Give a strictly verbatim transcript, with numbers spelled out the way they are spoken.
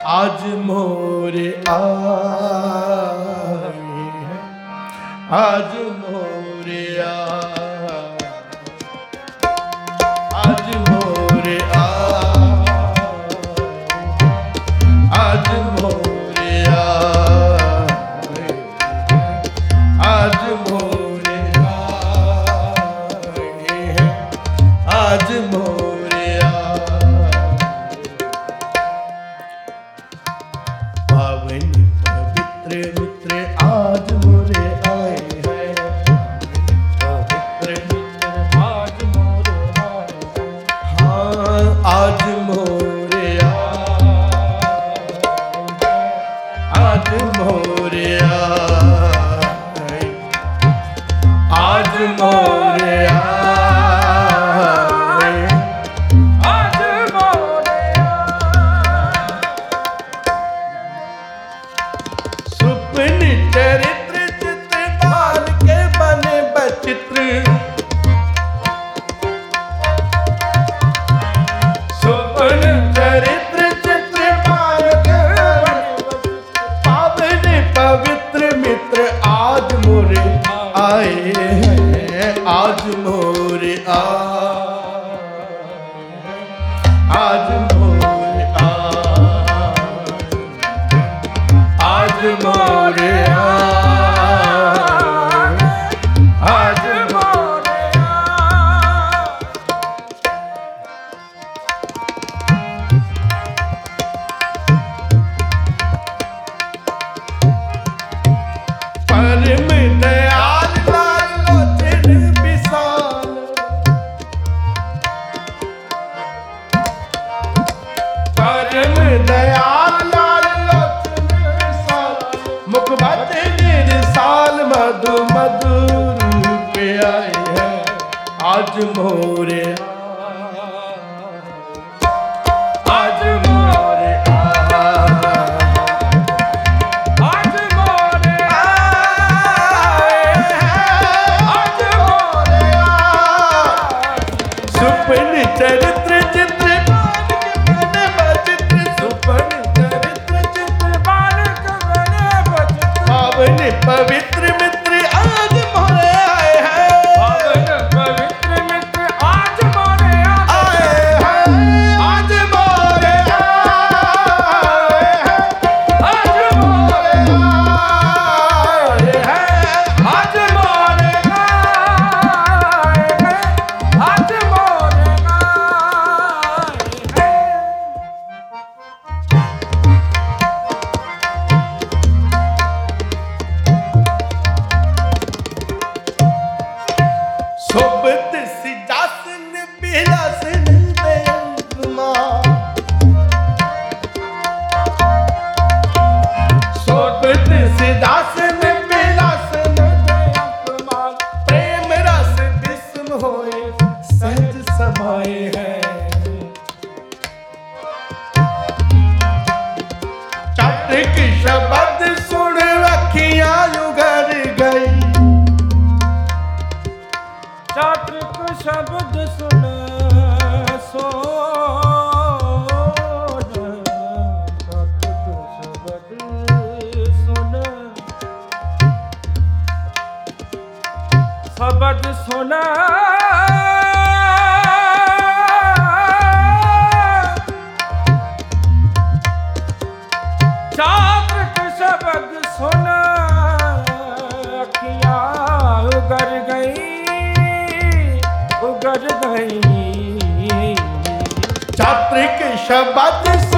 आज मोरे आए हैं, आज मोरे आए, आज मोरे आए, आज मोरे आए, आज मोरे आए हैं, आज मोरे आए। पावन पवित्र मित्र आज मोरे आए हैं, पवित्र मित्र आज मोरे आए हैं, हाँ आज मोरे आए, आज मोरे आए, आज मोरे आए, आज मोरे आए। सुपन चरित्र चित्र बाल के बने बचित्र, सुपन चरित्र चित्र बाल के बने पावन पवित्र मित्र आज मोरे आए हैं, आज मोरे आए, आज मोरे आए, आज मोरे आए, आज मोरे आए। परम दयाल लाल लोचन विशाल, परम दयाल लाल लोचन विशाल, मुखबत निरसाल मधु मधुर पे आए हैं, आज मोरे आए, आज मोरे आए, आज मोरे आए हैं, आज मोरे आए। सुपन चरित्र चित्र बाल के बने बचित्र, सुपन चरित्र चित्र बाल के बने बचित्र, पावन पवित्र मित्र आज मोरे आए हैं, पावन पवित्र मित्र आज मोरे आए हैं, आज मोरे आए हैं, आज मोरे आए हैं, आज मोरे आए हैं, आज मोरे आए हैं। सोबत सिजासन बिलासन बेअंतमा, सोबत सिजासन बिलासन बेअंतमा, प्रेम रस विस्म होए सहज समाए हैं, चात्रिक शब्द सुन अखियां उघड़ गई, चात्रिक शब्द सुन सो, चात्रिक शब्द सुन, शब्द सुन, चात्रिक शब्द सुन अखियां उघड़ गई, उगड़ गई, चात्रिक शब्द